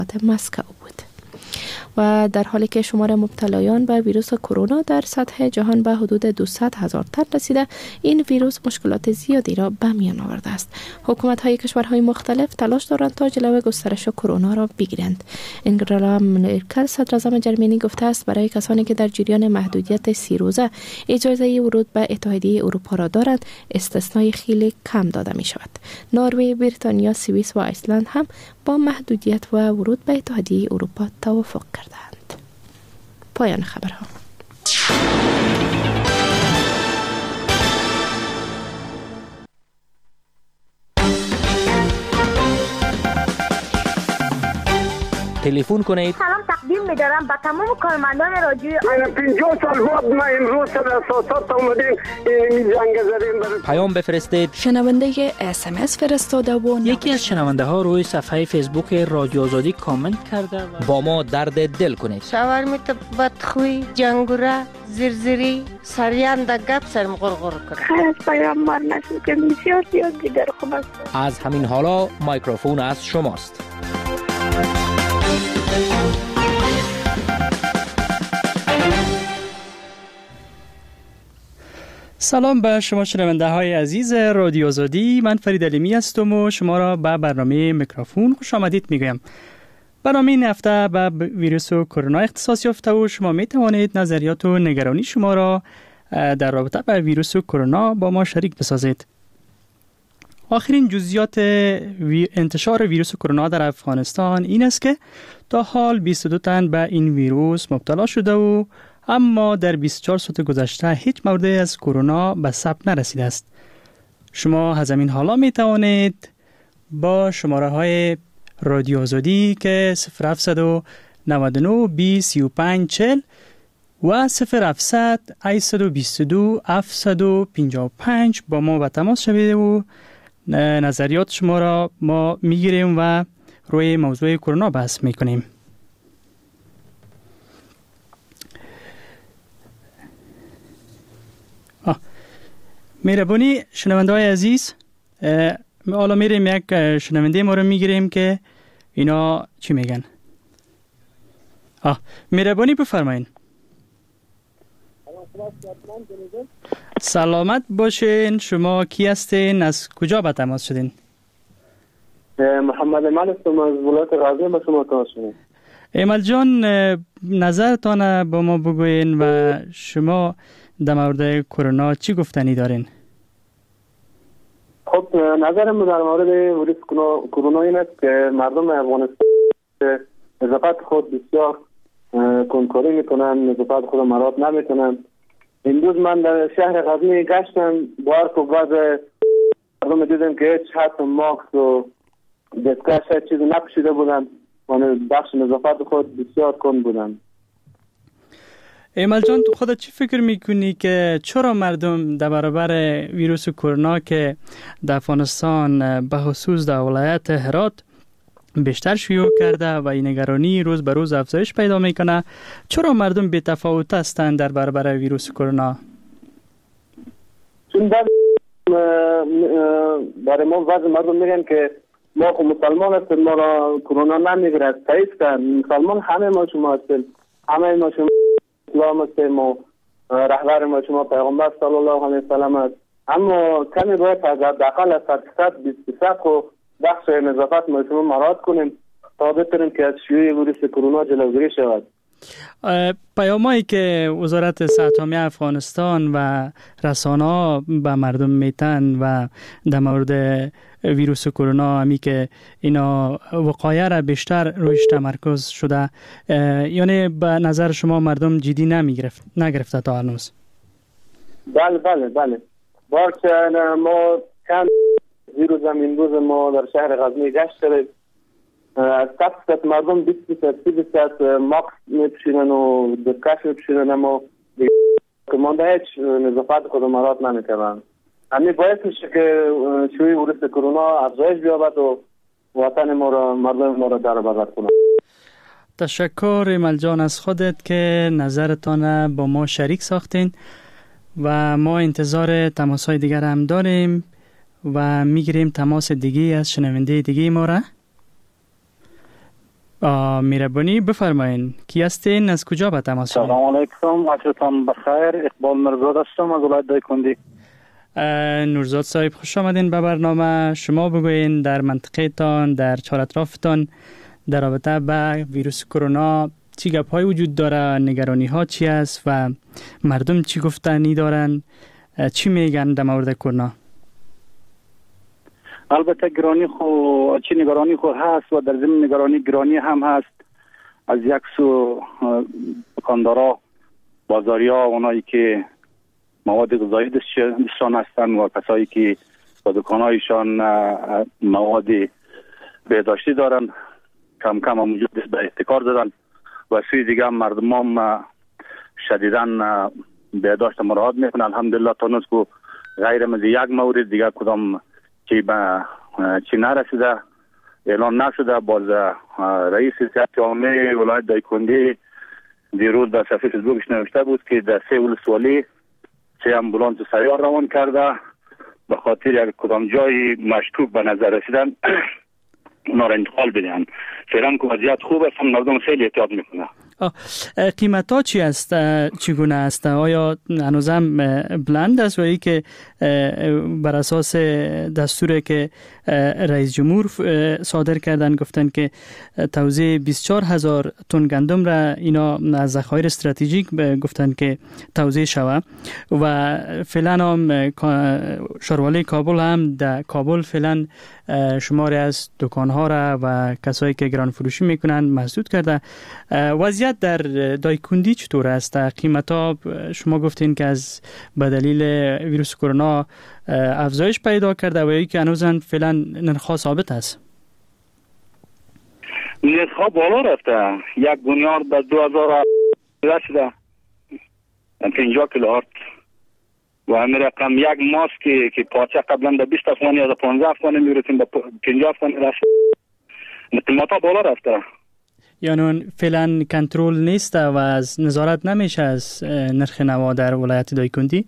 مسکو بود. و در حالی که شمار مبتلایان به ویروس کرونا در سطح جهان به حدود 200,000 تن رسیده، این ویروس مشکلات زیادی را به میان آورده است. حکومت‌های کشورهای مختلف تلاش دارند تا جلوی گسترش کرونا را بگیرند. انگلا مرکل صدر اعظم جرمنی گفته است برای کسانی که در جریان محدودیت 30 روزه اجازه ورود به اتحادیه اروپا را دارند، استثنای خیلی کم داده می شود. نروژ، بریتانیا، سوئیس و ایسلند هم با محدودیت و ورود به اتحادیه اروپا توافق کردند. پایان خبرها. تلفن کنید. سلام تقدیم می‌دارم به تمام کارمندان رادیو. من 50 سال بعد ما امروز سر اساسات اومدیم این جنگ زدیم. پیام بفرستید. شنونده SMS فرستاده و یکی از شنونده ها روی صفحه فیسبوک رادیو آزادی کامنت کرده با ما درد دل کنید. شاورمیت بدخوی، جنگوره، زرزری، سریان گپ سرم غرغر کنه. خیر از پیامبر نشد که بسیار زیاد دیگر خوب است. از همین حالا میکروفون از شماست. سلام به شما شنونده های عزیز رادیو آزادی. من فرید علیمی هستم و شما را به برنامه میکروفون خوش آمدید میگویم. برنامه این هفته به ویروس کرونا اختصاص یافته و شما می توانید نظریات و نگرانی شما را در رابطه با ویروس کرونا با ما شریک بسازید. آخرین جزئیات انتشار ویروس کرونا در افغانستان این است که تا حال 22 تن به این ویروس مبتلا شده و اما در 24 ساعت گذشته هیچ مورد از کرونا به ثبت نرسیده است. شما از همین حالا می توانید با شماره های رادیو آزادی که 0799 20 35 40 و 0700 822 755 با ما به تماس شوید و نظریات شما را ما میگیریم و روی موضوع کرونا بحث میکنیم. مهربانی شنونده های عزیز، حالا میریم یک شنونده ما رو میگیریم که اینا چی میگن. مهربانی بفرمایید. سلامت باشین. شما کی هستین؟ از کجا به تماس شدین؟ محمد امان هستم از ولایت غزنی. با شما تماس شدیم. ایمال جان، نظرتان با ما بگوین و شما در مورد کرونا چی گفتنی دارین؟ خب نظرم در مورد ویروس کرونا این است که مردم افغانستان نظافت خود بسیار کنکاری میکنن، نظافت خود مراد نمیکنن. امروز من در شهر غزنی گشتم، بار که بعض مردم دیدم که هیچ حتی ماکس و دستکش هیچ چیزی نپوشیده بودن و بخش نظافت خود بسیار کند بودن. ایمال جان، تو خودت چی فکر میکنی که چرا مردم در برابر ویروس کرونا که در افغانستان به خصوص در ولایت هرات بیشتر شیوع کرده و این نگرانی روز به روز افزایش پیدا میکنه، چرا مردم بی تفاوت هستند در برابر ویروس کرونا؟ چون برای ما بعض مردم میگن که ما خود مسلمان هستیم، ما را کرونا نمیگیره. تایید کن مسلمان همه ما شما هستیم، همه ما شما اسلام هستیم و رهبر ما شما پیغمبر صلی الله علیه و سلم است. اما کمی باید از حداقل از 20% و بخش نظافت ما شما مراد کنیم تا بتونیم که از شیوع ویروس کرونا جلوگیری شود. پیامایی که وزارت صحت عامه افغانستان و رسانه‌ها به مردم میتن و در مورد ویروس کرونا همی که اینا وقایه را بیشتر رویش تمرکز شده، یعنی به نظر شما مردم جدی نگرفته تا هنوز؟ بله بارچه ما چند ویروس امروز ما در شهر غزنی گشت کردیم. از 100% مردم 20% ماکس میپوشیدن و دستکش میپوشیدن، اما که مانده هیچ نظافت خود مراد نمیکردن. همین باعث میشه که شیوع ویروس کرونا افزایش بیابد و وطن ما را، مردم ما را در بر کنند. تشکر ایمال جان از خودت که نظرتان با ما شریک ساختین و ما انتظار تماس‌های دیگر هم داریم و میگیریم تماس دیگه از شنونده دیگه ما را. مهربانی بفرمایین. کی هستین؟ از کجا به تماس شدین؟ سلام علیکم، عصرتان بخیر. اقبال مرزاد هستم از ولایت دایکندی. نورزاد صاحب خوش آمدین به برنامه. شما بگوین در منطقه تان، در چهار اطرافتان در رابطه با ویروس کرونا چی گپ‌های وجود داره، نگرانی ها چی است و مردم چی گفتنی دارن، چی میگن در مورد کرونا؟ البته نگرانی خو هست و در ضمن گرانی هم هست. از یک سو دکاندارا، بازاریا، اونایی که مواد غذایی دستشان هستند و کسایی که با دکانهایشان مواد بهداشتی دارن کم کم موجود به احتکار دادن و سوی دیگه مردم هم شدیداً بهداشت مراعات میکنن. الحمدلله تا نوز که غیر از یک مورد دیگه کدام چی نرسیده، اعلان نشده. باز رئیس صحت عامه ولایت دایکندی دیروز در صفحه فیسبوکش نوشته بود که در 3 ولسوالی 3 امبولانس سیار روان کرده به خاطر یک کدام جای مشکوک به نظر رسیدن اونا را انتقال بدهن. فعلا که وضعیت خوب است، مردم خیلی احتیاط میکنه. قیمت ها چی است؟ چگونه است؟ آیا هنوزم بلند است و ای که بر اساس دستوری که رئیس جمهور صادر کردن گفتن که توزیع 24,000 تن گندم را اینا از ذخایر استراتژیک گفتن که توزیع شود و فعلا هم شاروالی کابل هم در کابل فعلا شماری از دکانها را و کسایی که گران فروشی میکنن مسدود کرده. وضعیت در دایکندی چطور است؟ قیمت ها شما گفتین که از به دلیل ویروس کرونا افزایش پیدا کرده و یکی هنوزن فعلا نرخ ثابت است. نرخ بالا رفته. یک بنیاد به 2000 رسیده 50 کیلوهرت و همین رقم یک ماسک که پارچه قبلا به 20 افغانی یا 15 افغانی میرسیم به 50 افغانی رسید. قیمت بالا رفته. یعنی فعلا کنترل نیست و از نظارت نمیشه از نرخ نوا در ولایت دایکندی؟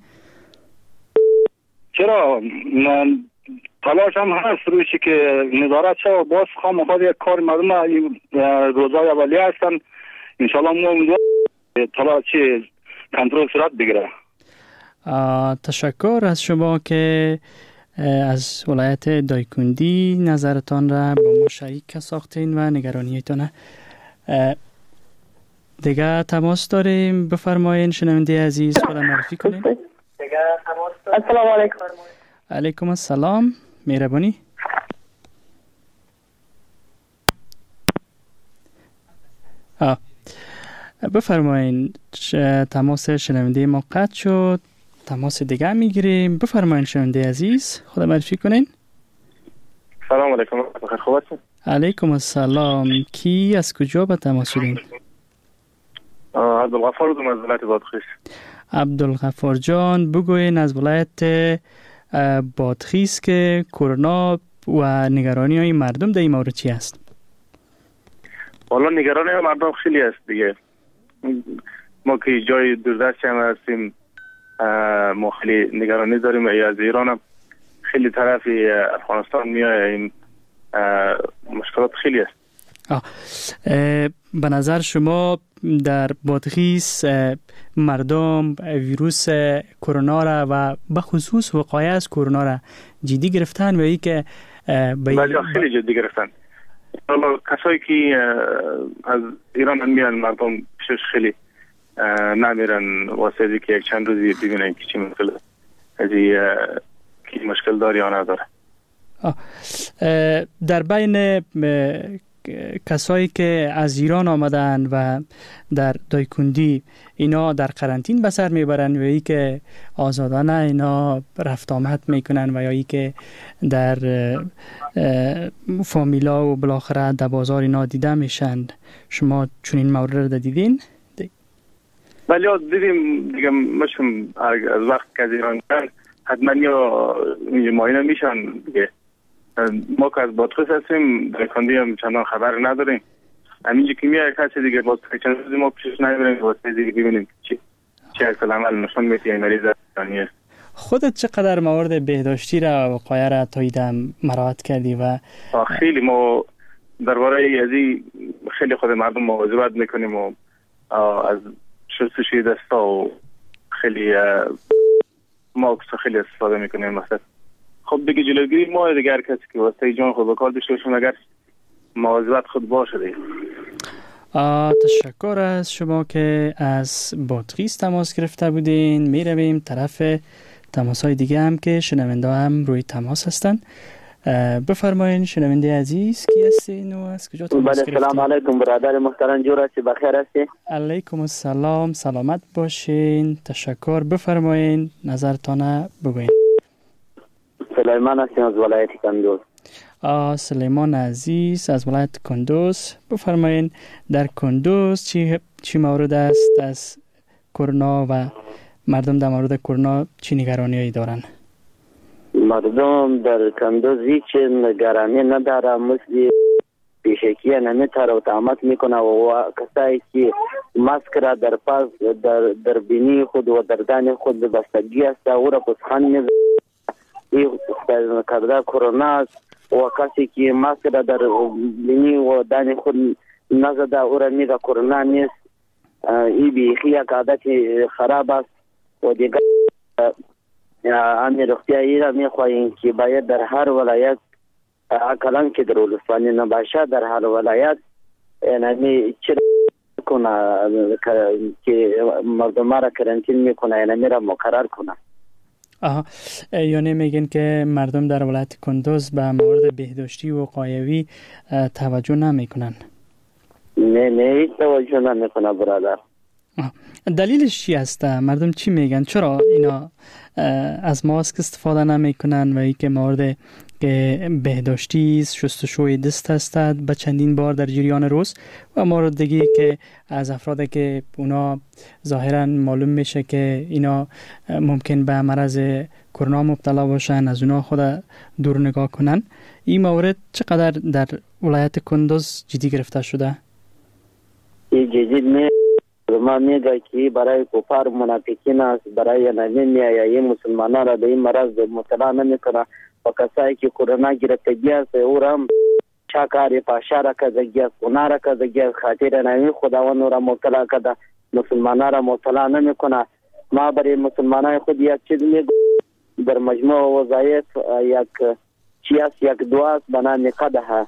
چرا؟ تلاش هم هست رویشی که نظارت شد. باز خواهد یک کار مردم روزای اولیه هستن. انشاءالله ما امیدوار تلاش کنترل صورت بگیره. تشکر از شما که از ولایت دایکندی نظرتان را با ما شریک ساختین و نگرانیتان. دیگه تماس داریم. بفرمایین شنونده عزیز خود معرفی کنین. السلام علیکم. علیکم السلام. مهربانی. بفرمایین. تماس شنونده ما قطع شد. تماس دیگه میگیریم. بفرمایین شنونده عزیز خود معرفی کنین. سلام علیکم. بخیر خوب هستین؟ علیکم السلام. کی از کجا به تماس شدین؟ عبدالغفار از ولایت بادغیس. عبدالغفار جان بگوین از ولایت بادغیس که کرونا و نگرانی های مردم در این مورد چی است؟ والا نگرانی های مردم خیلی است دیگه. ما که جای دوردست هم هستیم ما خیلی نگرانی داریم. از ایران هم خیلی طرفی افغانستان میاییم. مشکلات خیلی است. به نظر شما در بادغیس مردم ویروس کرونا را و به خصوص وقایع از کرونا را جدی گرفتن و ای که بله خیلی جدی گرفتن. کسایی که از ایران میان مردم پیشش خیلی نمیرن واسه که یک چند روزی ببینن که چی مشکل از کی مشکل داره یا نداره. در بین کسایی که از ایران آمدن و در دایکندی اینا در قرنطین به سر میبرن و ای که آزادانه اینا رفت آمد میکنن و یا ای که در فامیلا و بالاخره در بازار اینا دیده میشن. شما چنین مورد رو دیدین؟ بله دیدیم دیگه. مشم از وقت که از ایران کردن حتما یا معاینه میشن دیگه. ما که از بادغیس هستیم دایکندی هم چندان خبر نداریم. همینجا که میاد کسی دیگه باز چند روزی ما پیشش نمیبریم واسه دیگه ببینیم چه اصل عمل نشون میده این مریض است. خودت چقدر موارد بهداشتی را و وقایع را تا ایدم مراعات کردی و خیلی ما درباره ازی خیلی خود مردم مواظبت میکنیم و از شستشوی دستا و خیلی ماسک خیلی استفاده میکنیم. مثلا خب دیگه جلوگیری ما دیگر کسی که واسه جان خود به کار داشته باشیم اگر مواظبت خود باشه دیگه. تشکر از شما که از بادغیس تماس گرفته بودین. می رویم طرف تماس‌های دیگه هم که شنونده هم روی تماس هستن. بفرمایین شنونده عزیز، کی هستین و از کجا تماس گرفتین؟ سلام علیکم برادر محترم، جور هستی؟ بخیر هستی؟ علیکم السلام، سلامت باشین. تشکر. بفرمایین نظرتان بگوین. سلیمان هستیم از ولایت کندوز. سلیمان عزیز از ولایت کندوز، بفرمایین در کندوز چی مورد است از کرونا و مردم در مورد کرونا چی نگرانی‌هایی دارن؟ مردم در کندوز هیچ نگرانی نداره، مثل پیشکی نمیتره و تعمت میکنه و کسایی که ماسک را در پاس در بینی خود و در دان خود بستگی است او را پسخان میزنه. این کرده کرونا است و کسی که ماسک را در بینی و دان خود نزده او را میگه کرونا نیست. این بیخی یک عادت خراب است و دیگر امیر اختیاری را میخواهیم که باید در هر ولایت کلان که در ولسوانی نباشه در هر ولایت یعنی چرا کنه که مردم را کرانتین میکنه یعنی را مقرر کنه. یعنی میگن که مردم در ولایت کندوز به موارد بهداشتی و وقایوی توجه نمیکنن؟ نه توجه نمیکنه برادر. دلیلش چی است؟ مردم چی میگن؟ چرا اینا از ماسک استفاده نمیکنن و اینکه مورد که بهداشتی شستشوی دست هستند به چندین بار در جریان روز و مورد دیگه که از افرادی که اونا ظاهرا معلوم میشه که اینا ممکن به مرض کرونا مبتلا باشن از اونا خود دور نگاه کنن. این مورد چقدر در ولایت کندوز جدی گرفته شده؟ این جدی ما میگه که برای کفار منافقین است، برای نمیای مسلمانان را به این مرض مبتلا نمیکنه و کسایی که کرونا گرفتگی است او را چاکاری پاشا را کردگی است، گناه را کردگی است، خاطر نمی خداوند را مبتلا کرده، مسلمانان را مبتلا نمیکنه. ما برای مسلمانان خود یک چیز میگه در مجموع وظایف یک چی است، یک دعا است به نام قدح.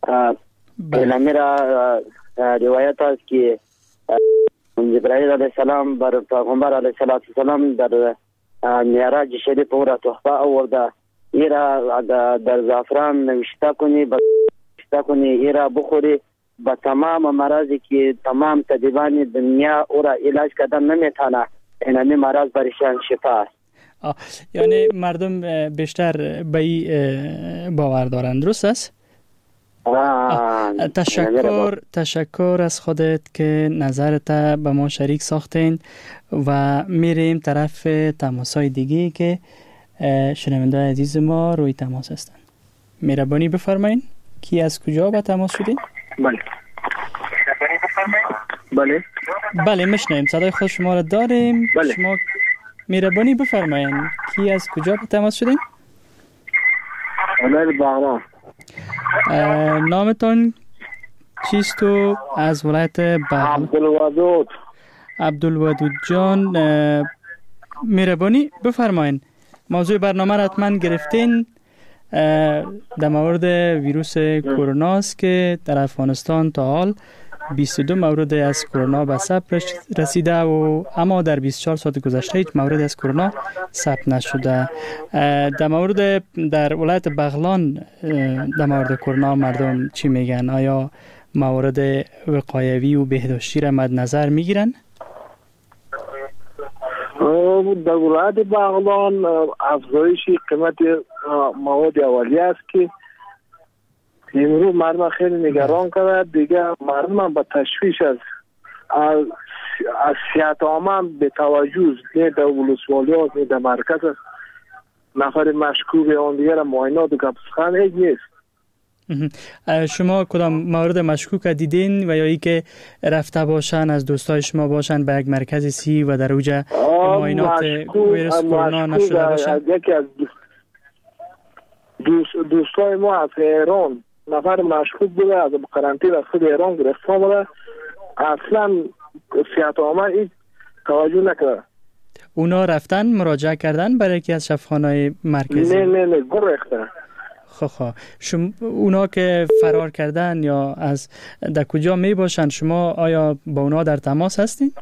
میرا روایت است که جبرائیل علیه السلام بر پیغمبر علیه السلام در معراج شریف او را تحفه آورده، ایرا در زعفران نوشته کنی ایرا بخوری به تمام مراضی که تمام طبیبان دنیا او را علاج کردن نمیتونه، این مرض برشان شفا است. یعنی مردم بیشتر به این باور دارند، درست است؟ تشکر از خودت که نظرت به ما شریک ساختین و میریم طرف تماسای دیگه که شنونده عزیز ما روی تماس هستن. مهربانی بفرمایین کی از کجا به تماس شدین؟ بله میشنویم، صدای خود شما را داریم. شما مهربانی بفرمایین کی از کجا به تماس شدین؟ بغلان. نامتون چیست و از ولایت بغلان؟ عبدالودود جان، مهربانی بفرمایین موضوع برنامه را حتما گرفتین. در مورد ویروس کرونا است که در افغانستان تا حال 22 مورد از کرونا به ثبت رسیده و اما در 24 ساعت گذشته هیچ مورد از کرونا ثبت نشده. در ولایت بغلان در مورد کرونا مردم چی میگن؟ آیا موارد وقایوی و بهداشتی را مد نظر میگیرن؟ در ولایت بغلان افزایش قیمت مواد اولیه است که امروز مردم خیلی نگران کرده. دیگه مردم به تشویش از صحت عامه به توجه نه در ولسوالی هست نه در مرکز است. نفر مشکوک آن دیگر معاینات و گپسخن هیچ نیست. شما کدام مورد مشکوک دیدین و یا ای که رفته باشن از دوستای شما باشن به یک مرکز سی و در اوجه معاینات ویروس کرونا نشده باشن؟ یکی از دوستای ما از ایران نفر مشکوک بوده از قرنطینه از خود ایران گرفته بوده، اصلا صحت عامه هیچ توجه نکرده. اونا رفتن مراجعه کردن برای یکی از شفاخانه‌های مرکزی؟ نه گرفته. خب اونا که فرار کردن یا از در کجا می باشن، شما آیا با اونا در تماس هستین؟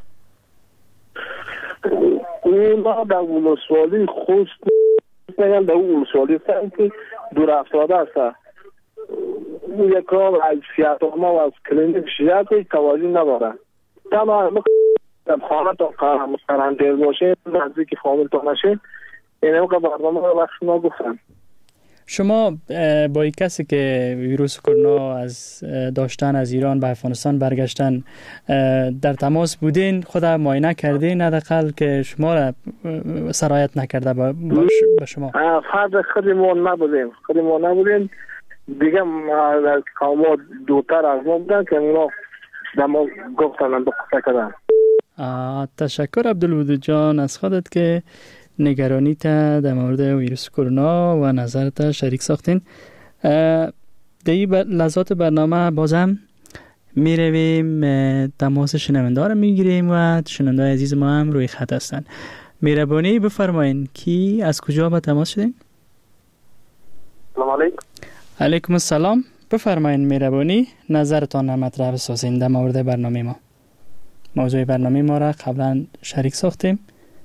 اونا در ولسوالی خوست نگم، در ولسوالی هستن که دور افتاده هست. یک کار از صحت عامه و از کلینیک شیعت توجه نداره. تنها در خانه تا قرنطینه باشه، نزدیک فامیل تا نشه، این موقع برنامه رو وقت نگفتن. شما با یک کسی که ویروس کرونا از داشتن از ایران به افغانستان برگشتن در تماس بودین؟ خود معاینه کردین حداقل که شما را سرایت نکرده به شما؟ فرد خودمون نبودیم دیگه. ما دوتر از ما بودن که اونا در ما گفتن به قصه کردن. تشکر عبدالودود جان از خودت که نگرانی تا در مورد ویروس کرونا و نظرت شریک ساختین. در این لحظات برنامه بازم می رویم تماس شنونده رو می گیریم و شنونده عزیز ما هم روی خط هستن. مهربانی بفرمایین کی از کجا به تماس شدین؟ سلام علیکم. علیکم السلام. بفرمایین مهربانی نظرتان مطرح بسازین در مورد برنامه ما. موضوع برنامه ما را قبلا شریک ساختیم.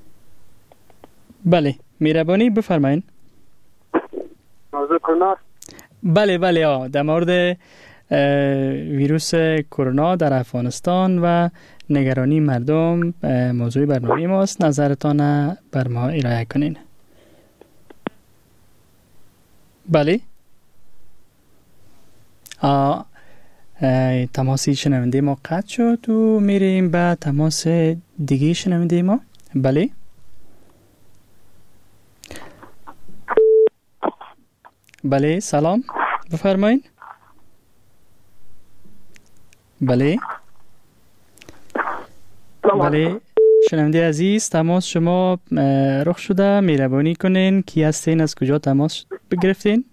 بله مهربانی بفرمایین. موضوع کرونا؟ بله در مورد ویروس کرونا در افغانستان و نگرانی مردم موضوع برنامه ماست. نظرتان بر ما ارائه کنین. بله تماسی شنونده ما قطع شد و میریم به تماس دیگه شنونده ما. بله بله سلام بفرمایین. بله شنونده عزیز تماس شما رخ شده، مهربانی کنین کی هستین، از کجا تماس بگرفتین؟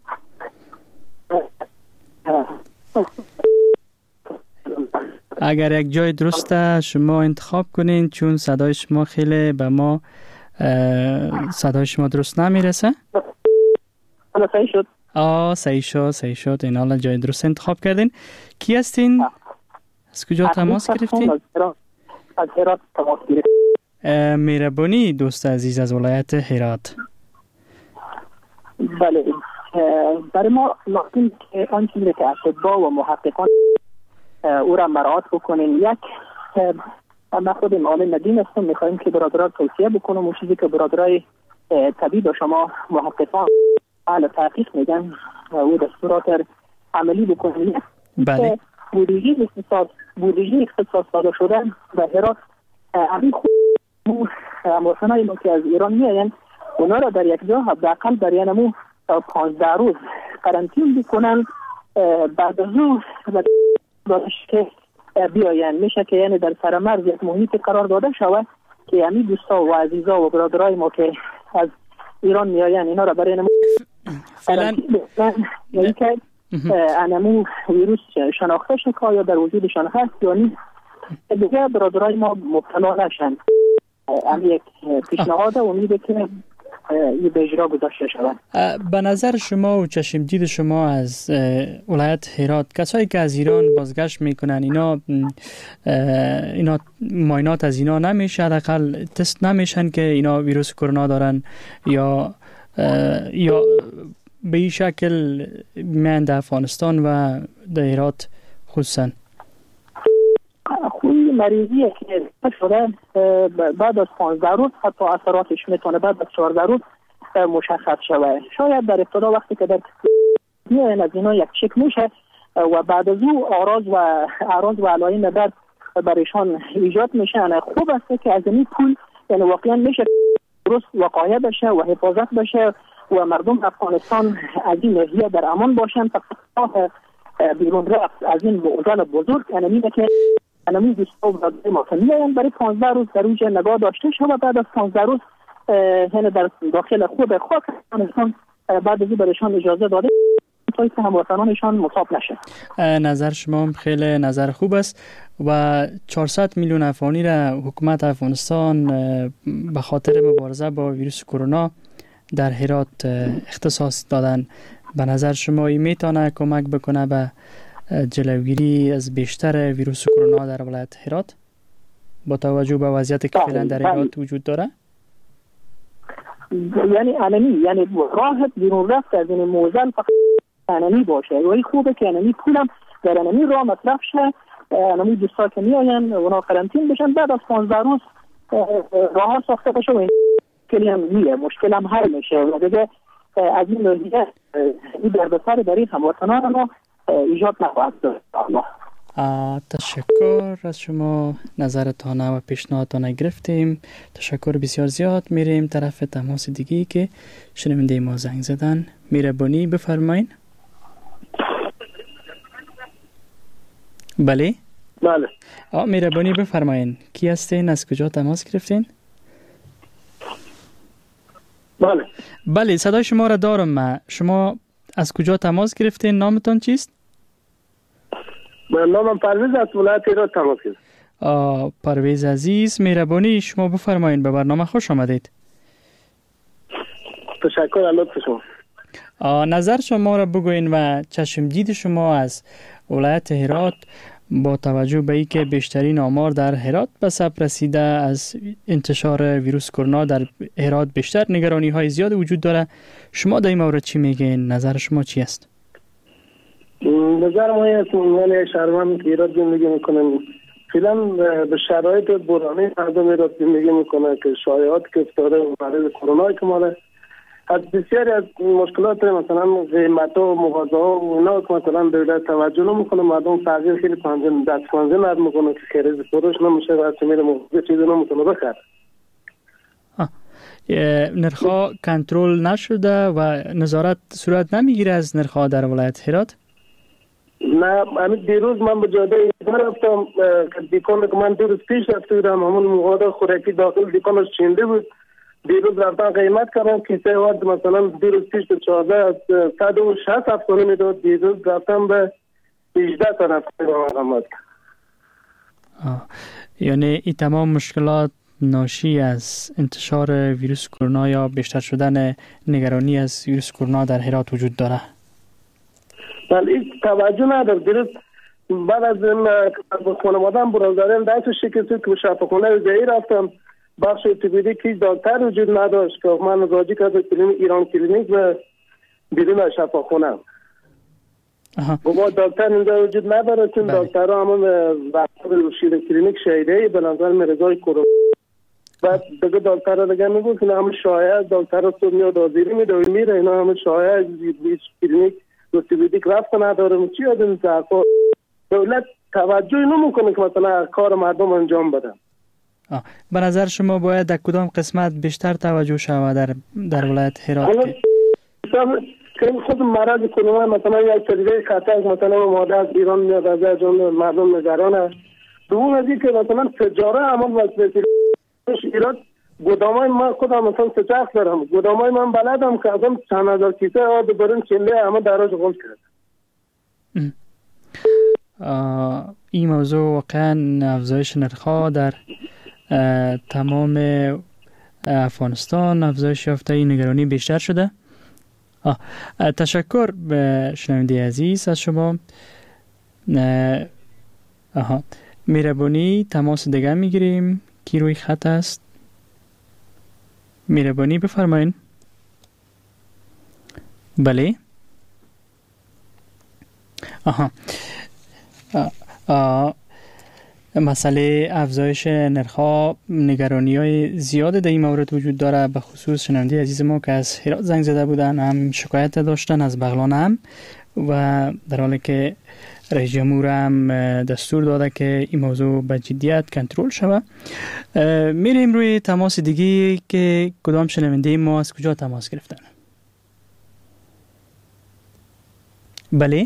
اگر یک جای درسته شما انتخاب کنین چون صدای شما خیلی به ما صدای شما درست نمیرسه. صحیح شد. صحیح شد. این حالا جای درست انتخاب کردین. کی هستین؟ از کجا تماس گرفتین؟ از هرات تماس گرفتین. مهربانی دوست عزیز از ولایت هرات. بله برای ما لازم که آن چیزی که اطباء و محققان او را مراعات بکنیم. یک ما خودم عالم دین هستم، میخوایم که برادران توصیه بکنم اون چیزی که برادرای طبیب و شما محققان اهل تحقیق میگن او دستورات عملی بکنیم. بله بودجه اختصاص داده شدن به هرات همین خود اموسنای ما که از ایران میاین اونا را در یک جا حداقل برای نمو 15 روز قرنطینه بکنن، بعد از اون دادش که بیاین میشه که یعنی در سرمرز یک محیط قرار داده شود که همین دوستا و عزیزا و برادرای ما که از ایران میاین اینا را برای نمو یعنی که انمو ویروس شناخته شد که آیا در وجودشان هست یا نیست، دیگه برادرای ما مبتلا نشن. همین یک پیشنهاد و امیده که این به اجرا گذاشته شود. به نظر شما و چشم دید شما از ولایت هرات کسایی که از ایران بازگشت میکنن اینا معاینات از اینا نمیشه، حداقل تست نمیشن که اینا ویروس کرونا دارن یا به این شکل میان در افغانستان و در هرات خصوصا؟ خوی مریضیه که شده بعد از 15 روز حتی اثراتش میتونه بعد از 14 روز مشخص شود. شاید در ابتدا وقتی که در میان از اینا یک چک میشه و بعد از او اعراض و علائم درد برایشان ایجاد میشه. خوب است که از این پول یعنی واقعا میشه درست وقایع بشه و حفاظت بشه و مردم افغانستان از این ناحیه در امان باشن. فقط بیرون رفت از این معضل بزرگ انمیده که انمی دوستا و ما میاین برای 15 روز در اونجا نگاه داشته شد و بعد از 15 روز در داخل خود خاک افغانستان بعد از برایشان اجازه داده خواهید که هموطنانشان مصاب نشه. نظر شما خیلی نظر خوب است و 400 میلیون افغانی را حکومت افغانستان به خاطر مبارزه با ویروس کرونا در هرات اختصاص دادن. به نظر شما این میتونه کمک بکنه به جلوگیری از بیشتر ویروس کرونا در ولایت هرات با توجه به وضعیتی که فعلا در هرات وجود داره؟ یعنی راه بیرون رفت از این موزل فقط علمی باشه و این خوبه که علمی پولم در علمی راه مصرف شه، علمی دوستا که میاین اونا قرنطین بشن، بعد از 15 روز راه ها ساخته بشه و این مشکلی هم میره، مشکل هم حل میشه و دیگه از این نوعیه این دردسر در این هموطنان ما ایجاد نخواهد داشت. تشکر از شما، نظرتان و پیشنهادتان گرفتیم. تشکر بسیار زیاد. میریم طرف تماس دیگی که شنونده ما زنگ زدن. مهربانی بفرمایین. بله بله مهربانی بفرمایین. کی هستین؟ از کجا تماس گرفتین؟ بله صدای شما را دارم. شما از کجا تماس گرفتین؟ نامتان چیست؟ نامم پرویز از ولایت هرات تماس گرفتم. پرویز عزیز، مهربانی شما بفرمایین. به برنامه خوش آمدید. تشکر از لطف شما. نظر شما را بگوین و چشم دید شما از ولایت هرات با توجه به اینکه بیشترین آمار در هرات به ثبت رسیده از انتشار ویروس کرونا در هرات بیشتر نگرانی های زیاد وجود داره. شما در این مورد چی میگین؟ نظر شما چی است؟ نظر ما است من شهروند که هرات زندگی میکنم فعلا به شرایط بحرانی مردم هرات زندگی میکنه که شایعات که افتاده برای کرونا که ماله از بسیاری از مشکلات مثلا قیمت ها و مغازه ها و اینا که مثلا دولت توجه نمیکنه، مردم تغییر خیلی دستپنجه نرد میکنه که خرید فروش نمیشه و هرچی میره مغازه چیزی نمیتونه بخره. نرخ‌ها کنترل نشده و نظارت صورت نمیگیره از نرخ‌ها در ولایت هرات؟ نه، همین دیروز من به جاده رفتم دیکان که من دیروز پیش رفته بودم، همون مواد خوراکی داخل دیکانش چینده بود. دیروز رفتن قیمت کردم کیسه وارد مثلا دیروز پیش به 14 از 160 افغانی میداد، دیروز رفتم به 18 تا افغانی. یعنی این تمام مشکلات ناشی از انتشار ویروس کرونا یا بیشتر شدن نگرانی از ویروس کرونا در هرات وجود داره؟ ولی این توجه نداره. دیروز بعد از خانواده‌ام برادرم دست شکست که به شفاخانه جایی رفتم، بخش ارتوپدیک هیچ دکتر وجود نداشت که من راجع کردم ایران کلینیک و بیرون شفاخانه. با دکتر اینجا وجود نداره چون دکترها همون وقت شیر کلینیک شهیده به نظر مرزای کرونا. بعد دیگه دکترها دیگه میگن که همون شایعه دکترها تو میاد آزیری میده و میره، اینا همون شایعه کلینیک ارتوپدیک رفت نداره. چی آدم زعفا دولت توجه نمیکنه که مثلا کار مردم انجام بدن. به نظر شما باید در کدام قسمت بیشتر توجه شود در ولایت هرات؟ که خود مرض کرونا مثلا یک پدیده خطر مثلا ماده از ایران میاد، از جان مردم نگرانه. دوم از اینکه مثلا تجاره عمل واسه ایران گودامای من خودم مثلا سچاق دارم، گودامای من بلدم که ازم چند هزار کیسه آب برن چله همه دراج غل کرد. این موضوع واقعا افزایش نرخ‌ها در تمام افغانستان افزایش یافته، این نگرانی بیشتر شده. تشکر به شنونده عزیز از شما. مهربانی تماس دیگه میگیریم. کی روی خط است؟ مهربانی بفرمایین. بله. مسئله افزایش نرخ‌ها نگرانی‌های زیاد در این مورد وجود داره. به خصوص شنونده عزیز ما که از هرات زنگ زده بودن هم شکایت داشتن، از بغلان هم، و در حالی که رئیس جمهور هم دستور داده که این موضوع به جدیت کنترل شود. میریم روی تماس دیگه که کدام شنونده ما از کجا تماس گرفتن. بله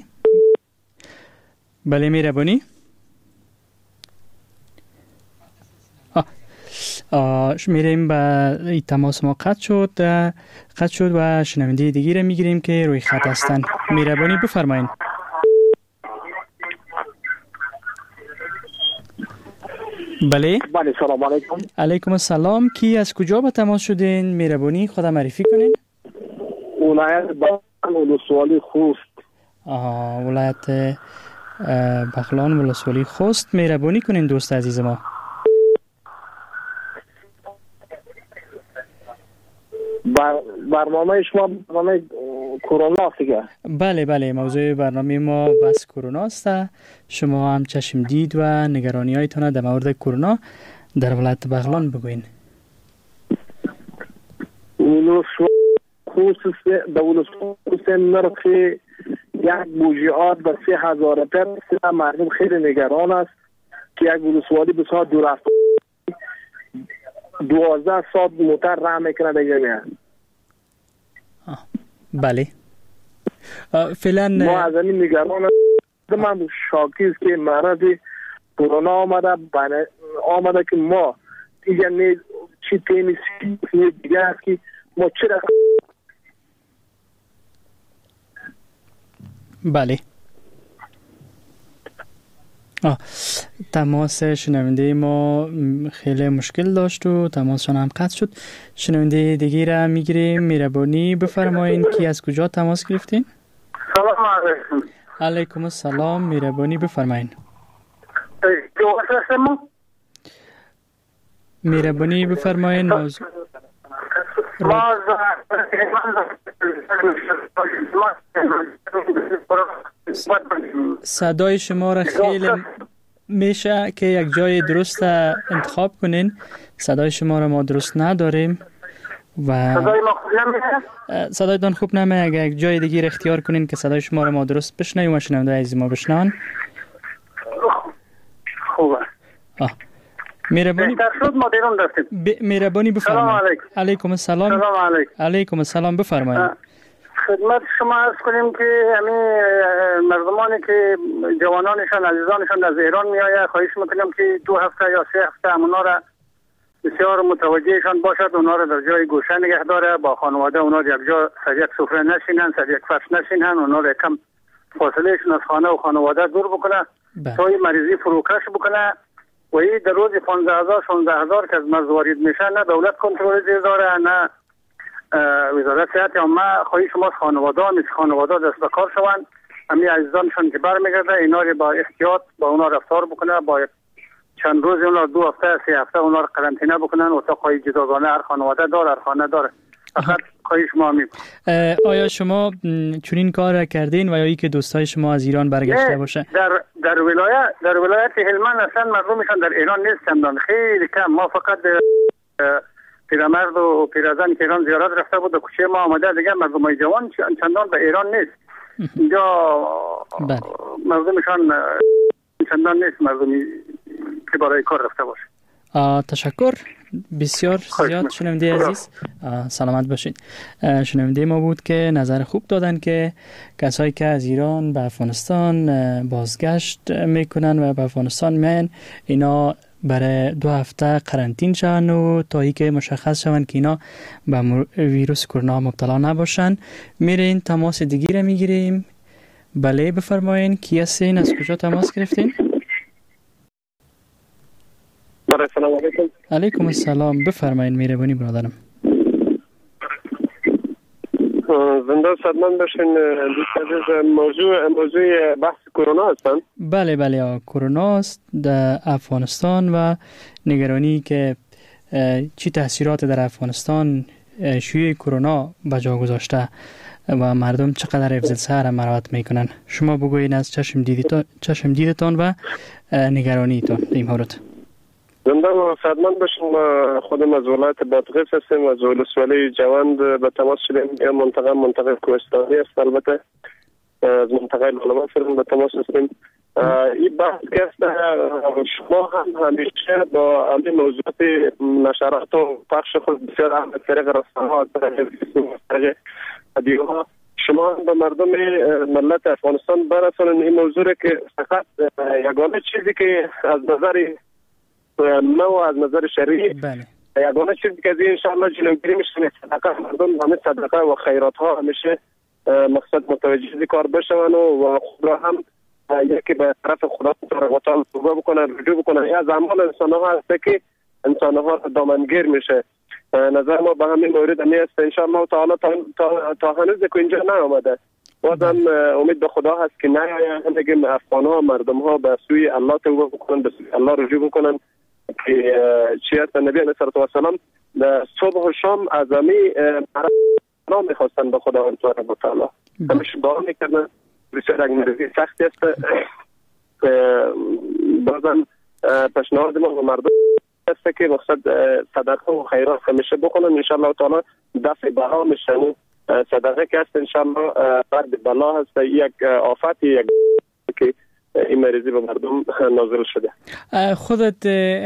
مهربانی. میریم به این تماس ما قطع شد و شنونده دیگه رو میگیریم که روی خط هستن. مهربانی بفرمایید. بله سلام علیکم. علیکم السلام. کی از کجا به تماس شدین؟ مهربانی خود معرفی کنین. ولایت بغلان ولسوالی خوست. ولایت بغلان ولسوالی خوست. مهربانی کنین دوست عزیز ما. برنامه شما برنامه کرونا است دیگه. بله موضوع برنامه ما بس کرونا است. شما هم چشم دید و نگرانی هایتان در مورد کرونا در ولایت بغلان بگوین. خصوص نرخ یک بوجیات به 3000 پرس مردم خیلی نگران است که یک ولسوالی بسیار دور است. 12 ساعت موتر راه میکنه دیگه. بله فعلا ما از این نگران من شاکی است که مرض کرونا آمده که ما دیگه نه چی تیمی دیگه است که ما چرا. بله تماس شنونده ما خیلی مشکل داشت و تماسشان هم قطع شد. شنونده دیگه را میگیریم. مهربانی بفرمایین کی از کجا تماس گرفتین؟ سلام علیکم. علیکم السلام. مهربانی بفرمایین. مهربانی بفرمایین. موضوع صدای شما را خیلی میشه که یک جای درست انتخاب کنین. صدای شما را ما درست نداریم و صدایتان خوب نمیه. اگر یک جای دیگه اختیار کنین که صدای شما را ما درست بشنویم و شنونده عزیز ما بشنون. خوبه. مهربانی مهربانی بفرمایید. علیکم السلام. سلام علیکم. علیکم السلام بفرمایید. خدمت شما عرض کنیم که همین مردمانی که جوانانشان عزیزانشان از ایران میآید خواهش میکنم که 2 هفته یا 3 هفته اونا را بسیار متوجهشان باشد، اونا را در جای گوشه نگه داره، با خانواده اونا یک جا سر یک سفره نشینن، سر یک فرش نشینن، اونا را کم فاصلهشون از خانه و خانواده دور بکنه تا این مریضی فروکش بکنه. و این در روز 15,000 16,000 که از مرز وارد میشه نه دولت کنترل داره نه وزارت صحت. ما خواهی شما خانواده دست به کار شوند. همین عزیزانشان که برمیگرده اینا رو با احتیاط با اونا رفتار بکنه، با چند روز اونا 2 هفته 3 هفته اونا رو قرنطینه بکنن. اتاقای جداگانه هر خانواده داره، هر خانه داره. فقط خواهی شما آیا شما چنین کار را کردین و یا ای که دوستای شما از ایران برگشته باشه؟ در ولایت هلمند اصلا مردمشان در ایران نیستند، خیلی کم. ما فقط پیرمرد و پیرزن که ایران زیارت رفته بود، کوچه ما آمده، دیگه مردمای جوان چندان به ایران نیست. اینجا مردمشان چندان نیست، مردمی که برای کار رفته باشه. تشکر بسیار زیاد شنونده عزیز. سلامت باشید. شنونده ما بود که نظر خوب دادن که کسایی که از ایران به افغانستان بازگشت میکنن و به افغانستان میان اینا برای 2 هفته قرنطین شون و تا ای که مشخص شون که اینا به ویروس کرونا مبتلا نباشن. میرین تماس دیگه رو میگیریم. بله بفرمایین کی هستین؟ از کجا تماس گرفتین؟ سلام علیکم. علیکم السلام. بفرمایید مهربانی برادرم. زنده صدمن باشین دوست عزیز. موضوع بحث کرونا هستن؟ بله کرونا است در افغانستان و نگرانی که چی تاثیرات در افغانستان شیوع کرونا به جا گذاشته و مردم چقدر حفظ الصحه مراعات میکنن. شما بگوین از چشم دیدتان و نگرانیتان در این مورد. زنده و صدمن باشیم. خودم از ولایت بادغیس هستیم، از ولسوالی جوند به تماس شدیم. منطقه کوهستانی است، البته از منطقه لالما فرم به تماس هستیم. این بحث که است شما هم همیشه با همین موضوعات نشرات و پخش خود بسیار هم از طریق رسانه‌ها، از طریق رادیوها شما به مردم ملت افغانستان برسانید این موضوع که فقط یگانه چیزی که از نظر نو از نظر شرعی یگانه چیزی که از این انشاءالله جلوگیری میشه صدقه مردم همه صدقه و خیرات ها همیشه مقصد متوجه کار بشون و خود را هم یکی به طرف خدا و تعالی توبه بکنن رجوع بکنن. از اعمال انسان ها هست که انسان ها دامنگیر میشه. نظر ما به همین مورد همی است انشاءالله تعالی تا هنوز که اینجا نیامده بازم امید به خدا هست که نیاید. همگیم افغان ها مردم ها به سوی الله توبه بکنن به سوی الله رجوع بکنن که چی هست نبی علیه السلام صبح و شام از همی پناه میخواستن به خداوند تبارک و تعالی همیشه دعا میکردن. بسیار یک مرضی سختی است. بازم پیشنهاد ما به مردم است که مقصد صدقه و خیرات همیشه بکنن انشاءالله تعالی دفع بلا میشن. صدقه که است انشاءالله رد بلا هست. یک آفت یک که این مریضی به مردم نازل شده. خودت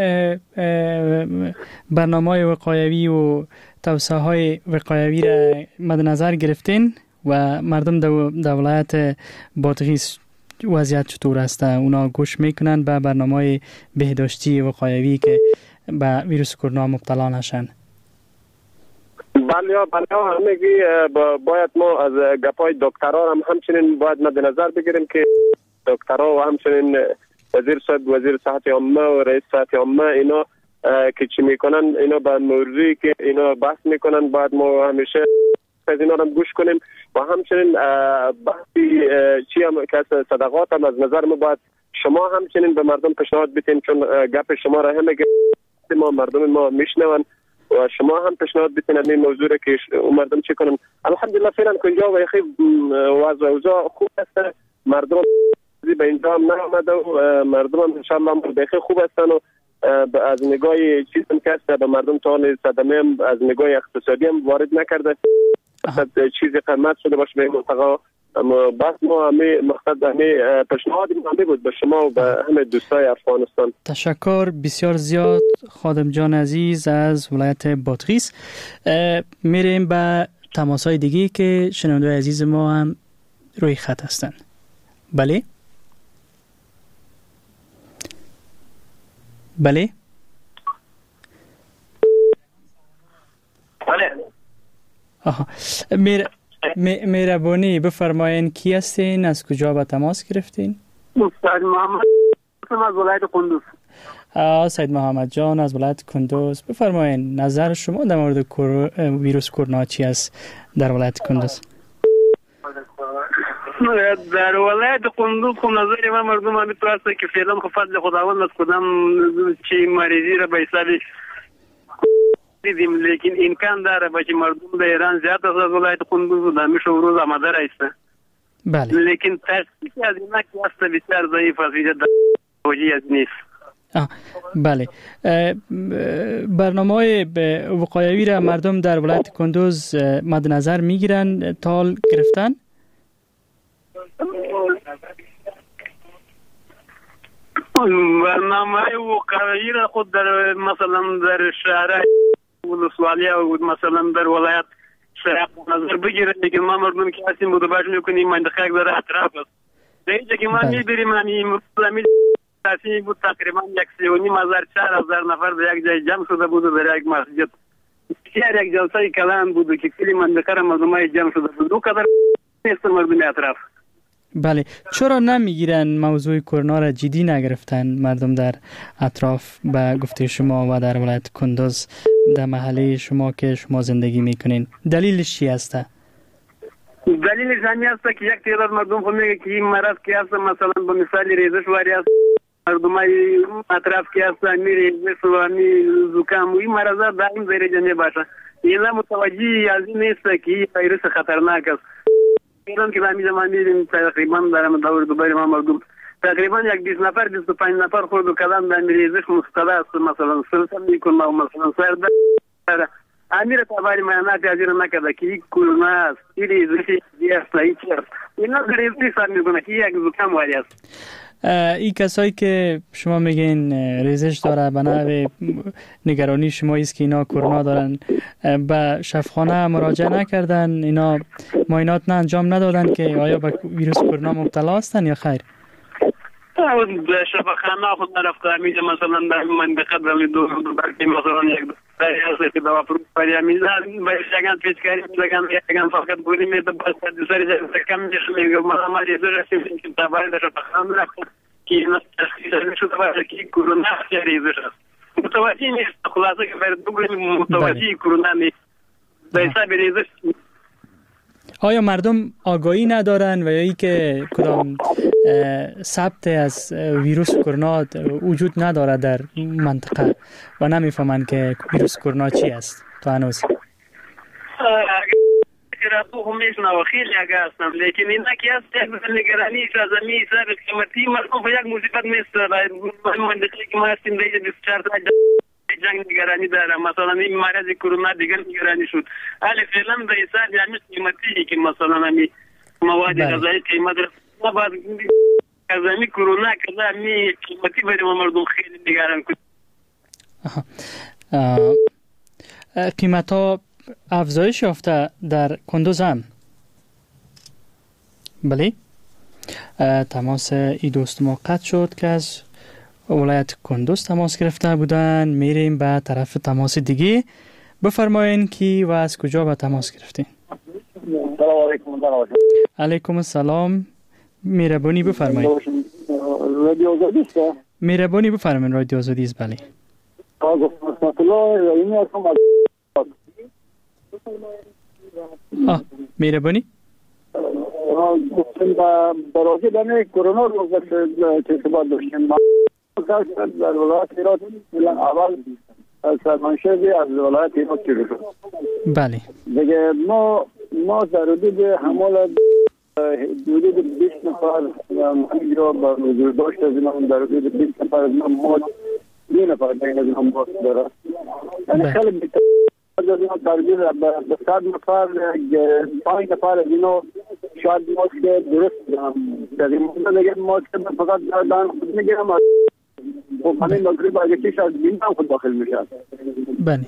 برنامه وقایوی و توصیه های وقایوی را مد نظر گرفتین و مردم در ولایت بادغیس وضعیت چطور است؟ اونا گوش میکنن به برنامه بهداشتی وقایوی که به ویروس کرونا مبتلا نشن؟ بله همگی باید ما از گپای دکترها هم همچنین باید مد نظر بگیریم که دکترها و همچنین وزیر صحت عامه و رئیس صحت عامه اینا که چی میکنن اینا به موضوعی که اینا بحث میکنن باید ما همیشه از اینا هم گوش کنیم و همچنین بحثی چی هم که صدقات هم از نظر ما باید شما همچنین به مردم پیشنهاد بدین چون گپ شما را همه ما مردم ما میشنون و شما هم پیشنهاد بدین این موضوع را که مردم چی کنن. الحمدلله فعلا کنجا و یخی وضع خوب است. مردم به اینجا هم نامده و مردم هم انشاءالله بخیر خوب هستن و از نگاه چیز هم که است به مردم تا صدمه هم از نگاه اقتصادی هم وارد نکرده. چیزی قیمت شده باشه به منطقه. اما بس ما همه مقصد همه پیشنهاد ما بود به شما و به همه دوستای افغانستان. تشکر بسیار زیاد خادم جان عزیز از ولایت بادغیس. میریم به تماسای دیگه که شنونده عزیز ما هم روی خط هستن. بله مهربانی بفرمایین کی هستین؟ از کجا به تماس گرفتین؟ سید محمد از ولایت کندوز. سید محمد جان از ولایت کندوز، بفرمایین نظر شما در مورد ویروس کرونا چی است در ولایت کندوز؟ در ولایت کندوز خب نظر من مردم همینطور است که فعلا خب فضل خداوند از کدام چی مریضی را به حساب دیدیم، لیکن امکان داره باشه مردم در ایران زیاد از ولایت کندوز و دمیش و روز آمده رایسته. بله. لیکن تشخیص از اینا که است بسیار ضعیف است، اینجا توجیه از نیست. بله. برنامه وقایوی را مردم در ولایت کندوز مد نظر میگیرن تا گرفتن؟ برنامه وقایوی را خود در مثلا در شهر ولسوالی و مثلا در ولایت شرق نظر بگیره، لیکن ما مردم که هستیم متوجه میکنیم منطقه در اطراف است. در اینجا که ما میبریم همین تاثیر بود تقریبا 1,500 نفر در یک جای جمع شده بود در یک مسجد. بسیار یک جلسه کلان بود که کلی منطقه را مردمای جمع شده بود. او قدر نیست مردم اطراف. بله. چرا نمیگیرن موضوع کرونا را جدی نگرفتن مردم در اطراف به گفته شما و در ولایت کندوز در محله شما که شما زندگی میکنین؟ دلیلش چی است؟ دلیلش همین است که یک تعداد مردم خود میگه که این مرض که است مثلا به مثال ریزش واری است، مردمای اطراف که است ریزش و زکام و این مرض دائم درجه میباشه. اینا متوجه از این نیست که این ویروس خطرناک است. ایران که همین زمان می‌بینیم تقریبا در دور دوباره ما مردم تقریبا 20 نفر 25 نفر خود و کلام در ریزش مبتلا است، مثلا سرطان میکنه و مثلا سرد امیر تباری معاینات اجرا نکرده که این کرونا است، این ریزش است، اینا ریزش سر میکنه که یک زکام واری است. این کسایی که شما میگین ریزش داره به نوع نگرانی شما است که اینا کرونا دارن، به شفاخانه مراجعه نکردن؟ اینا معاینات نه انجام ندادن که آیا به ویروس کرونا مبتلا هستن یا خیر؟ شفاخانه خود نرفته میشه مثلا در منطقه در دو بلکه مثلا یک دریاست که دوا فروش پریامی باید شگان پیشکاری شگان فقط بودی میده باید سری کم میشه ما یه رسیم که تبایی در شفاخانه رفته که این تشخیص شده باید که کرونا ریزش است متوجه نیست خلاصه که باید بگویم متوجه کرونا نیست به حساب ریزش. آیا مردم آگاهی ندارن و یا ای که کدام ثبت از ویروس کرونا وجود نداره در منطقه و نمیفهمن که ویروس کرونا چی است تا هنوز؟ تو همیشه نواخیل اگه هستم لیکن این که است یک نگرانی شازمی سر قیمتی مردم به یک مصیبت میسته منطقه که ما هستیم دیگه 24 جنگ نگرانی داره مثلا این مرض کرونا دیگر نگرانی شد حالا فعلا به حساب جامعه قیمتی که مثلا همین مواد غذایی قیمت ما بعد غذایی کرونا کذا می قیمتی برای مردم خیلی نگران کنه. قیمت ها افزایش یافته در کندوز هم. بله تماس ای دوست ما قطع شد که از ولایت کندوز تماس گرفته بودن. میریم به طرف تماس دیگه. بفرمایین کی و از کجا به تماس گرفتین؟ سلام علیکم. علیکم السلام. مهربانی بفرمایید. رادیو آزادی است؟ مهربانی بفرمایید رادیو آزادی است. بله. مهربانی. گفتم برای دنه کرونا رو که سبب داشتیم در ولایت هرات اول سرمنشه‌ای از ولایت هرات شروع شد. بله. دیگه ما در حدود حمال حدود 20 نفر اینجا با حضور داشت از اینا در حدود 20 نفر از ما 2 نفر دیگه از اینا ماست داره. یعنی خیلی بیشتر از اینا تربیت به 100 نفر 5 نفر از اینا شاید ماست که درست در این مورد دیگه ماست که فقط دارن خود میگیرم و همین مغرب اگه چیش از بین هم خود داخل میشن. بله.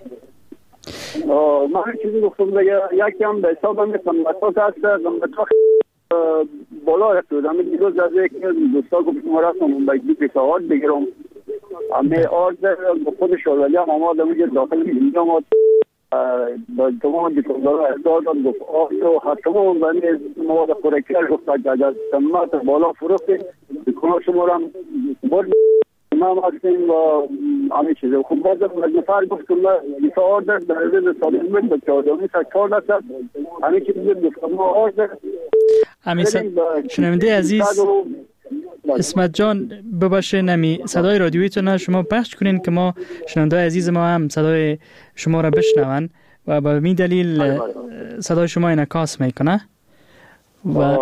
من چیزی گفتم دیگه یکی هم به حساب هم میکنم بطاق هست بطاق بالا رفت همه دیروز از یک دوستا گفت ما رفتم باید 2 پیسه آرد بگیرم همه آرد با خود شورولی هم آماد همه داخل اینجا ما با تمام دکاندارا احضار داد گفت آرد و تمام بنی مواد خوراکی گفت اگر سمت بالا فروختی دکانا شما رو هم برد ما هستیم و همه چیزه خب بازم از نفر گفت که ما دیسا آرد در حضور سالیزمت با 14 سکتار دست همه چیزه گفت ما آرد شنونده عزیز اسمت جان بباشه نمی صدای رادیویتون شما پخش کنین که ما شنونده عزیز ما هم صدای شما را بشنون و به این دلیل صدای شما انعکاس میکنه و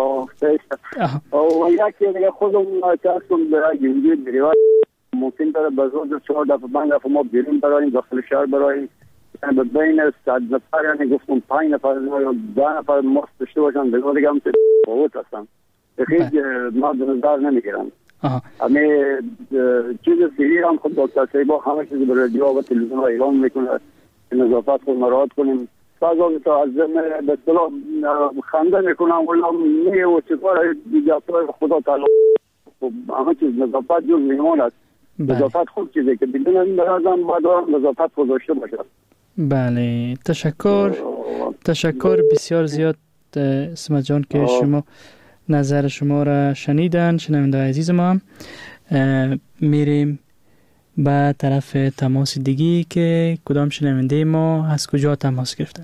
یکی دیگه خودم چاستم برای جنگی بریوات ممکن داره بزرگ 4 دفعه 5 دفعه ما بیرون براییم داخل شهر براییم به بین 100 نفر یعنی گفتم 5 نفر یا 10 نفر ماست داشته باشن دیگه دیگه هم فوت هستن خیلی ما به نظر نمیگیرم همه چیز سریع هم خود دکتر سیبا همه چیز به رادیو و تلویزیون ایران میکنه نظافت خود مراعات کنیم بعضی تا از به اصطلاح خنده میکنم ولی میگه و چطور دیگه خدا تعالی همه چیز نظافت جز میمون است. نظافت خوب چیزه که بدون این برازم باید نظافت خود داشته باشه. بله تشکر بسیار زیاد اسمت جان که شما نظر شما را شنیدن. شنونده عزیز ما میریم به طرف تماس دیگی که کدام شنونده ما از کجا تماس گرفتن.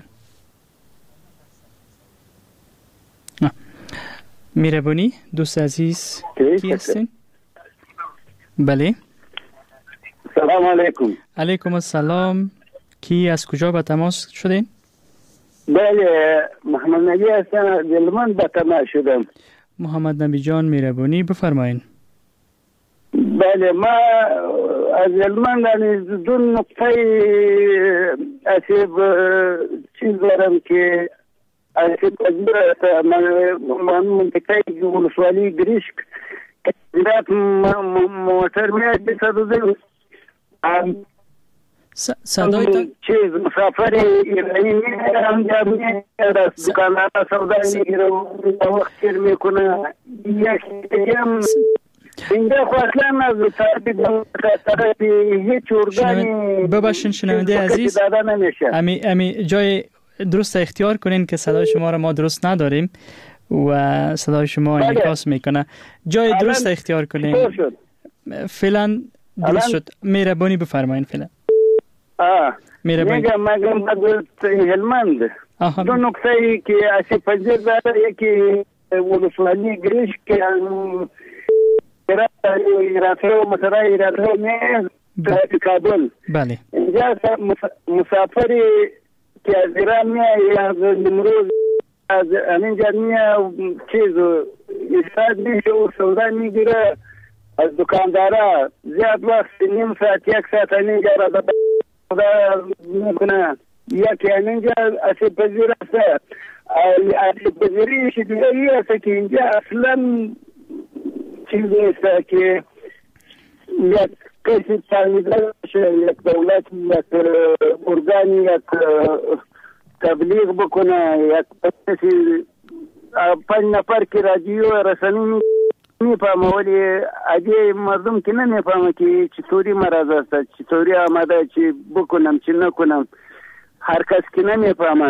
میربونی دوست عزیز کی هستین؟ بله. سلام علیکم. علیکم السلام. کی از کجا به تماس شدین؟ بله محمد نبی هستم از هلمند به تماس شدم. محمد نبی جان میربونی بفرمایین. بله ما از هلمند 2 نقطه اسیب چیز دارم که اسیب تجبیر من منطقه ولسوالی گریشک کتیرات موتر میاد بسازه صدای چیز مسافر ایرانی میگرم جمعی از دکانات سودا میگیرم وقت میکنه یکی هم اینجا اصلا از طرف هیچ ارگانی ببخشید شنونده عزیز، امی جای درست اختیار کنین که صدای شما را ما درست نداریم و صدای شما انعکاس میکنه. جای درست اختیار کنین. فعلا درست شد. مهربانی بفرمایین. فعلا میگم هلمند دو نکته ای که اسی پنجه داره، یکی ولسوالی گریش که ایراته و مسئله ایراته نیست طرف کابل. بله. اینجا مسافری که از ایران میه از نمروز از اینجا میه چیز استاد میشه و سودا میگیره از دکاندارا زیاد وقت نیم ساعت یک ساعت اینجا را میکنه. یکی اینجا اصیب پذیر است. اصیب پذیریش دیگه است که اینجا اصلا چیز نیست که یک کسی تعمیدار باشه، یک دولت، یک ارگانی، یک تبلیغ بکنه، یک کسی 5 نفر که رادیو رسانی میفهمه، ولی اگه مردم که نمیفهمه که چطوری مرض است، چطوری آمده، چی بکنم چی نکنم، هر کس که نمیفهمه.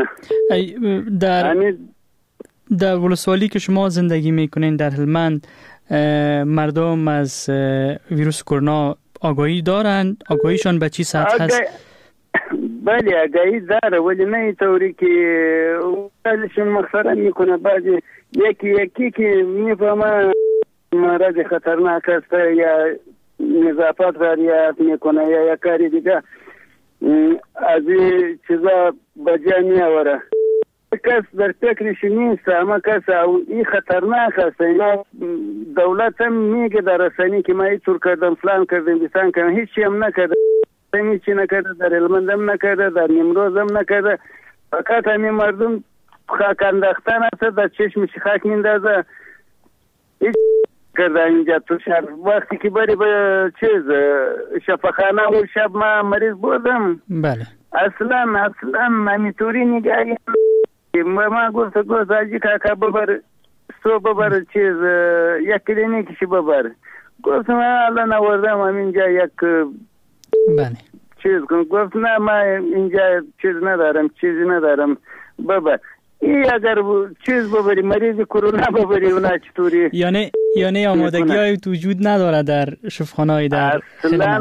در ولسوالی که شما زندگی میکنین در هلمند، مردم از ویروس کرونا آگاهی دارند؟ آگاهیشان به چی سطح هست؟ بله آگاهی داره، ولی نه اینطوری که اولشون مخصرا میکنه. بعضی یکی که میفهمه مرض خطرناک است یا نظافت رعایت میکنه یا یک کاری دیگه از این چیزا بجا میآوره. کس در فکرش نیست، اما کس این خطرناک است. اینا دولت هم میگه در رسانی که ما اینطور کردم، فلان کردم، بسان کردم، هیچی هم نکرده. هیچی نکرده، در هلمند هم نکرده، در نیمروز هم نکرده. فقط همین مردم خاک انداختن است، در چشمش خاک میندازه. هیچ کرده اینجا تو شهر. وقتی که بری به چیز شفاخانه و شب ما مریض بودم، بله اصلا همینطوری نگاهی ما گفت آجی کاکا ببر سو ببر چیز یک کلینیکش ببر. گفتم الان آوردم همینجا یک بله چیز کن. گفت نه ما اینجا چیزی ندارم ببر. ای اگر چیز ببری مریض کرونا ببری اونا چطوری؟ یعنی آمادگی های وجود نداره در شفاخانه‌های در اصلا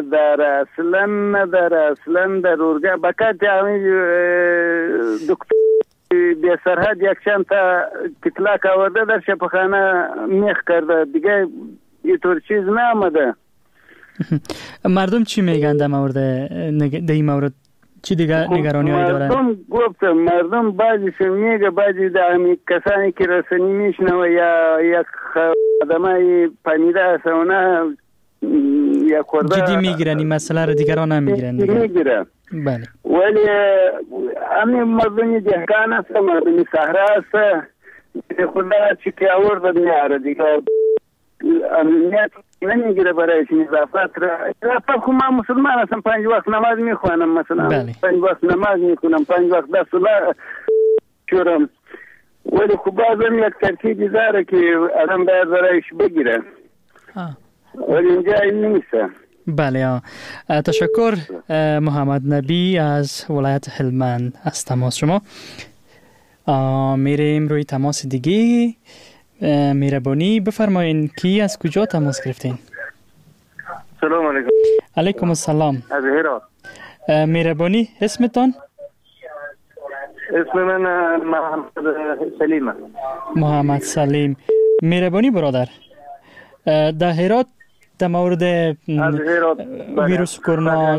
نداره اصلا در اورگا بکات همین دکتر بی سرحد یک چند تا کتلاک آورده در شفاخانه میخ کرده دیگه اینطور چیز نامده. مردم چی میگن در این مورد چی دیگه نگرانی هایی دارن؟ مردم بعضیشون میگه، بعضی در کسانی که رسانی میشنوه یا یک خدمه پنیده است اونا یا خورده جدی میگیرن این مسئله رو، دیگران هم میگیرن میگیرن. بله. ولی همین مردمی دهکان است، مردمی صحرا است، خدا چی که آورده میاره دیگه امنیت نمیگیره برایش نظافت را. خب من مسلمان هستم، 5 وقت نماز میخوانم مثلا. 5 وقت نماز میخونم، 5 وقت دست الله شورم، ولی خب بازم یک ترتیبی داره که آدم باید برایش بگیره، ولی اینجا این نیست. بله تشکر محمد نبی از ولایت هلمند از تماس شما. میریم روی تماس دیگه. مهربانی بفرمایین کی از کجا تماس گرفتین؟ سلام علیکم. علیکم السلام. از هرات. مهربانی اسمتان؟ اسم من محمد سلیم. محمد سلیم. مهربانی برادر، در هرات در مورد ویروس کرونا